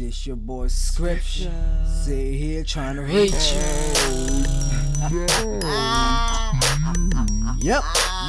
This your boy Scripture, sit here trying to reach you. Yep.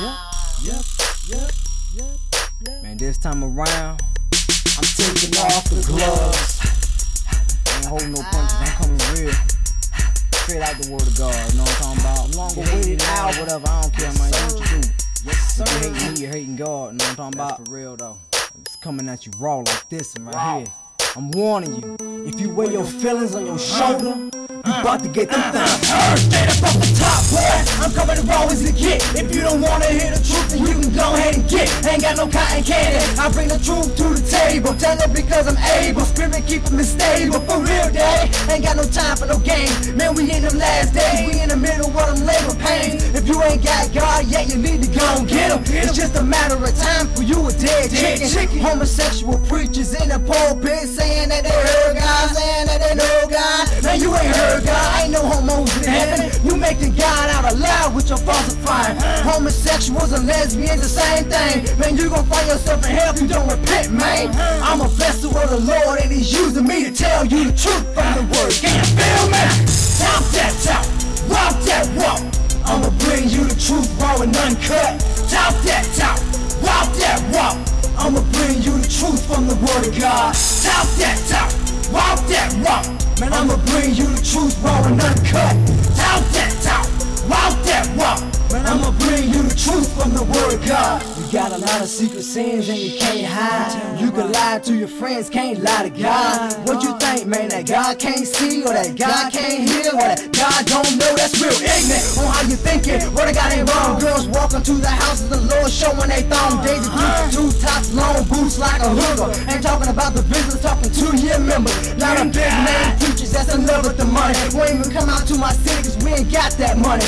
Man, this time around, I'm taking off the gloves. Ain't holding no punches, I'm coming real. Straight out the word of God, you know what I'm talking about? Longer waited out, whatever, I don't care, man, what you do. Yes, sir. If you hating me, you're hating God, you know what I'm talking about? For real though. It's coming at you raw like this and right here. I'm warning you, if you wear your feelings on your shoulder, you about to get them things hurt. Straight up off the top, boy, I'm coming raw as it get. If you don't wanna hear the truth, then you can go ahead and get. Ain't got no cotton candy, I bring the truth to the table. Tell it because I'm able, spirit keeping me stable. For real, daddy, ain't got no time for no games. Man, we in them last days, we in the middle of them labor pains. If you ain't got God yet, you need to go and get him. It's just a matter of time for you a dead chicken. Homosexual preachers in the pulpit saying that they heard God, saying that they know God. Man, you ain't heard God, ain't no homos in heaven. You making God out aloud with your falsifying. Homosexuals and lesbians, the same thing. Man, you gon' find yourself in hell if you don't repent, man. I'm a vessel of the Lord and he's using me to tell you the truth from the word. Can you feel me? Talk that talk, walk that walk. I'ma bring you the truth raw and uncut. Talk that talk, walk that walk. I'ma bring you the truth from the word of God. Talk that talk, walk that walk. Man, I'ma bring you the truth raw and uncut. Talk that talk, walk that walk. Man, I'ma bring you the truth from the word of God. You got a lot of secret sins and you can't hide. You can lie to your friends, can't lie to God. What you think, man, that God can't see, or that God can't hear, or that God don't know? That's real ignorant on how you thinking. Word of God ain't wrong. Girls walking to the house of the Lord showing they thong. Daisy two tops, long boots like a hooker. Ain't talking about the business, talking to your members. Not a big name preachers, that's in love with the money. Won't even come out to my city cause we ain't got that money.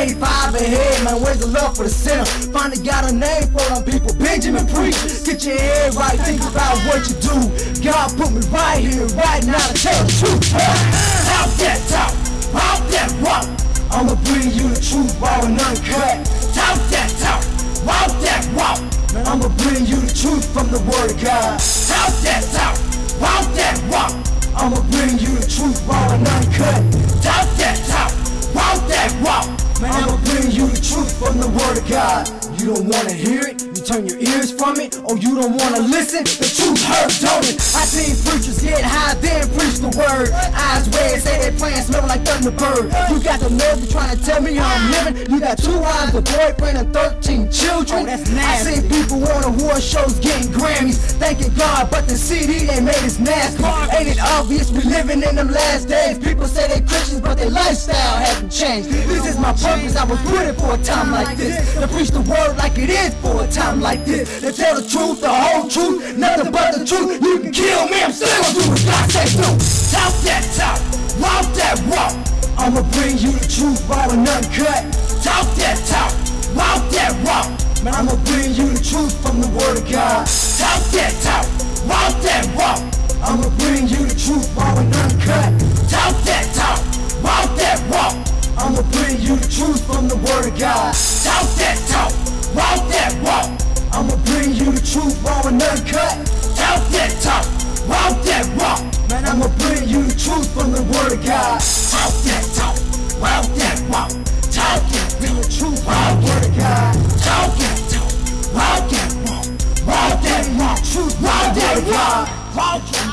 85 ahead, man, where's the love for the sinner? Finally got a name for them people, Benjamin Preacher. Get your head right, think about what you do. God put me right here, right now to tell the truth. Talk that talk, walk that walk. I'ma bring you the truth raw and uncut. Talk that talk, walk that walk. Man, I'ma bring you the truth from the word of God. Talk that talk, walk that walk. I'ma bring you the truth raw and uncut. Talk that talk, walk that walk. Man, I'ma bring you the truth from the word of God. You don't wanna hear it, you turn your ears from it, or you don't wanna listen, the truth hurts, don't it? I seen preachers get high, then preach the word. Eyes red, say they playing, smell like Thunderbird. You got the nerve to trying to tell me how I'm living. You got 2 wives, a boyfriend, and 13 children. I seen people on award shows getting Grammys, thanking God, but the CD they made is nasty. Ain't it obvious we living in them last days? People say they Christians, but their lifestyle hasn't changed. This is my purpose, I was put it for a time like this, to preach the word like it is for a time like this. To tell the truth, the whole truth, nothing but the truth. You can kill me, I'm still gonna do what God say do. Talk that talk, walk that walk. I'ma bring you the truth raw and uncut. Talk that talk, walk that walk. Man, I'ma bring you the truth from the word of God. Talk that talk, walk that walk. I'ma bring you the truth raw and uncut. Talk that talk, walk that walk. I'ma bring you the truth from the word of God. Talk that talk, walk that walk. I'ma bring you the truth raw and uncut. Talk that talk, walk that walk. Man, I'ma bring you the truth from the word of God. Talk that talk, walk that walk. Talk that, bring the truth from the word of God. Talk that talk, walk that walk. Walk that walk, truth, walk that walk. Walk that.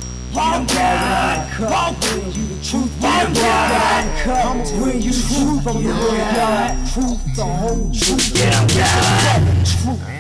Walk that, walk bring you the truth, walk that. I'ma bring you the truth from the word of God. Truth, the whole truth, yeah, truth.